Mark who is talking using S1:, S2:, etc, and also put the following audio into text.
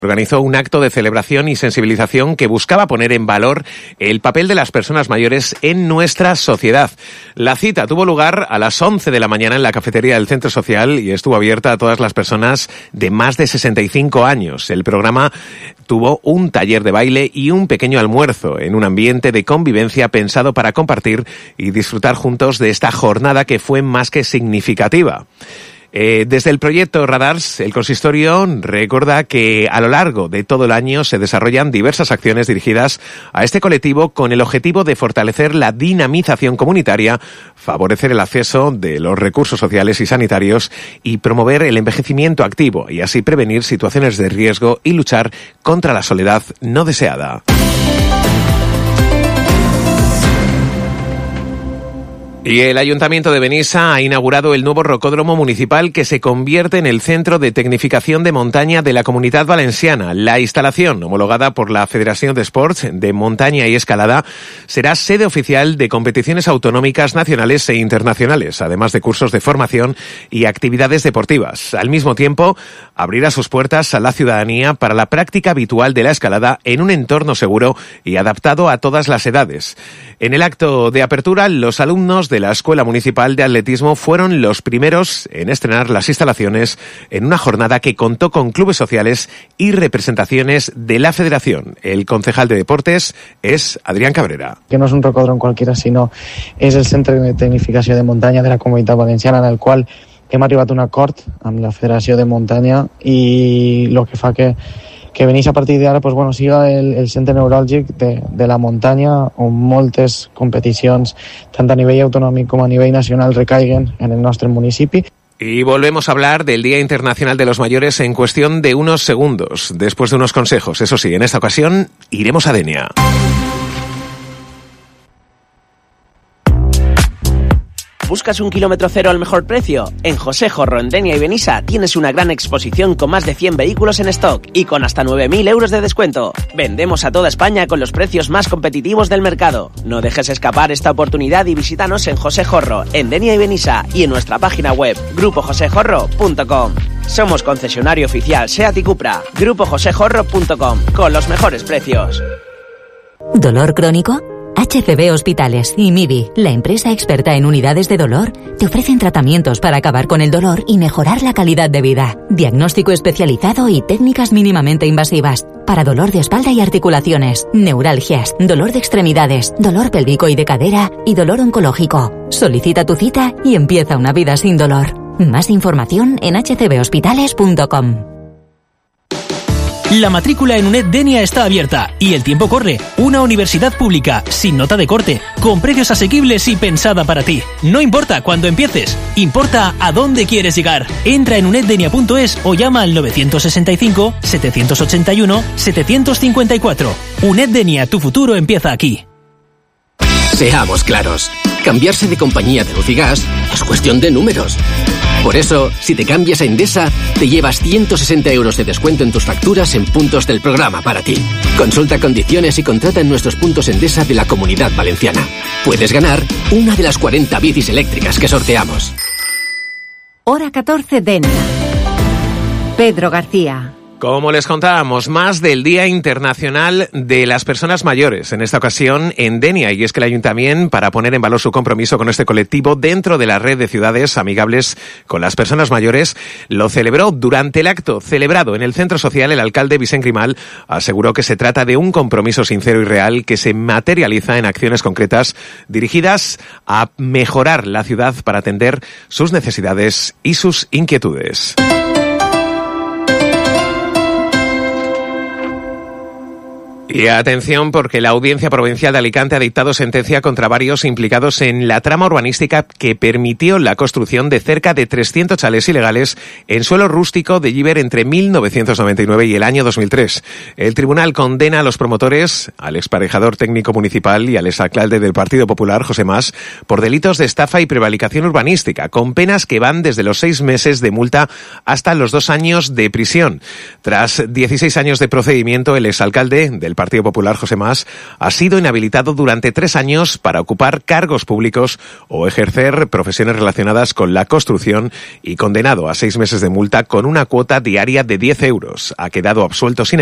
S1: Organizó un acto de celebración y sensibilización que buscaba poner en valor el papel de las personas mayores en nuestra sociedad. La cita tuvo lugar a las 11 de la mañana en la cafetería del Centro Social y estuvo abierta a todas las personas de más de 65 años. El programa tuvo un taller de baile y un pequeño almuerzo en un ambiente de convivencia pensado para compartir y disfrutar juntos de esta jornada que fue más que significativa. Desde el proyecto Radars, el consistorio recuerda que a lo largo de todo el año se desarrollan diversas acciones dirigidas a este colectivo con el objetivo de fortalecer la dinamización comunitaria, favorecer el acceso de los recursos sociales y sanitarios y promover el envejecimiento activo y así prevenir situaciones de riesgo y luchar contra la soledad no deseada. Y el Ayuntamiento de Benissa ha inaugurado el nuevo rocódromo municipal que se convierte en el centro de tecnificación de montaña de la Comunidad Valenciana. La instalación, homologada por la Federación de Sports de Montaña y Escalada, será sede oficial de competiciones autonómicas nacionales e internacionales, además de cursos de formación y actividades deportivas. Al mismo tiempo, abrirá sus puertas a la ciudadanía para la práctica habitual de la escalada en un entorno seguro y adaptado a todas las edades. En el acto de apertura, los alumnos de la Escuela Municipal de Atletismo fueron los primeros en estrenar las instalaciones en una jornada que contó con clubes sociales y representaciones de la Federación. El concejal de Deportes es Adrián Cabrera.
S2: Que no és un rocòdrom qualquiera, sinó és el centre de tecnificació de muntanya de la Comunitat Valenciana, en el qual hem arribat a un acord amb la Federació de Muntanya i el que fa que Benissa a partir d'ara siga el centre neuràlgic de la muntanya, on moltes competicions, tant a nivell autonòmic com a nivell nacional, recaiguen en el nostre municipi.
S1: Y volvemos a hablar del Día Internacional de los Mayores en cuestión de unos segundos, después de unos consejos. Eso sí, en esta ocasión iremos a Denia.
S3: ¿Buscas un kilómetro cero al mejor precio? En José Jorro, en Denia y Benissa tienes una gran exposición con más de 100 vehículos en stock y con hasta 9.000 euros de descuento. Vendemos a toda España con los precios más competitivos del mercado. No dejes escapar esta oportunidad y visítanos en José Jorro, en Denia y Benissa y en nuestra página web grupojosejorro.com. Somos concesionario oficial SEAT y Cupra. grupojosejorro.com, con los mejores precios.
S4: ¿Dolor crónico? HCB Hospitales y MIBI, la empresa experta en unidades de dolor, te ofrecen tratamientos para acabar con el dolor y mejorar la calidad de vida. Diagnóstico especializado y técnicas mínimamente invasivas para dolor de espalda y articulaciones, neuralgias, dolor de extremidades, dolor pélvico y de cadera y dolor oncológico. Solicita tu cita y empieza una vida sin dolor. Más información en hcbhospitales.com.
S5: La matrícula en UNED Denia está abierta y el tiempo corre. Una universidad pública, sin nota de corte, con precios asequibles y pensada para ti. No importa cuándo empieces, importa a dónde quieres llegar. Entra en uneddenia.es o llama al 965-781-754. UNED Denia, tu futuro empieza aquí.
S6: Seamos claros, cambiarse de compañía de luz y gas es cuestión de números. Por eso, si te cambias a Endesa, te llevas 160 euros de descuento en tus facturas en puntos del programa para ti. Consulta condiciones y contrata en nuestros puntos Endesa de la Comunidad Valenciana. Puedes ganar una de las 40 bicis eléctricas que sorteamos.
S7: Hora 14 Denia. Pedro García.
S1: Como les contábamos, más del Día Internacional de las Personas Mayores, en esta ocasión en Denia, y es que el Ayuntamiento, para poner en valor su compromiso con este colectivo dentro de la red de ciudades amigables con las personas mayores, lo celebró. Durante el acto celebrado en el Centro Social, el alcalde Vicent Grimal aseguró que se trata de un compromiso sincero y real que se materializa en acciones concretas dirigidas a mejorar la ciudad para atender sus necesidades y sus inquietudes. Y atención, porque la Audiencia Provincial de Alicante ha dictado sentencia contra varios implicados en la trama urbanística que permitió la construcción de cerca de 300 chalés ilegales en suelo rústico de Llíber entre 1999 y el año 2003. El tribunal condena a los promotores, al exparejador técnico municipal y al exalcalde del Partido Popular, José Mas, por delitos de estafa y prevaricación urbanística, con penas que van desde los 6 meses de multa hasta los 2 años de prisión. Tras 16 años de procedimiento, el exalcalde del Partido Popular, José Mas, ha sido inhabilitado durante 3 años para ocupar cargos públicos o ejercer profesiones relacionadas con la construcción y condenado a 6 meses de multa con una cuota diaria de 10 euros. Ha quedado absuelto sin